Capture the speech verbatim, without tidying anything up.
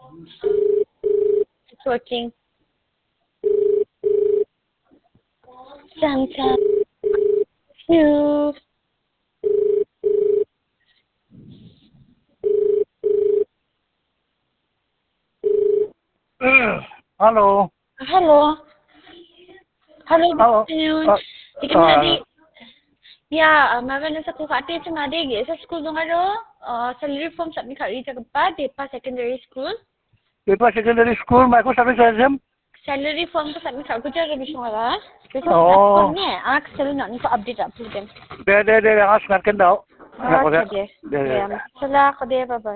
It's working. Santa. You. Uh, Hello. Hello. Hello, good Hello. afternoon. Uh, Ika mga uh, di. Yeah, uh, mga nasa ko kati sa mga di. Sa school nung ano, uh, salary form submit ka rin sa kapag, Depa Secondary School. Depa Secondary School, Micro Service Exam. Salary form ko submit ka, kuja rin siya nga. Kasi Oh, platform niya, anak sila na, nito update up. de de de, ang asnat kan daw. Ah, Ako de. sige. De de. Sala ko de, bye-bye.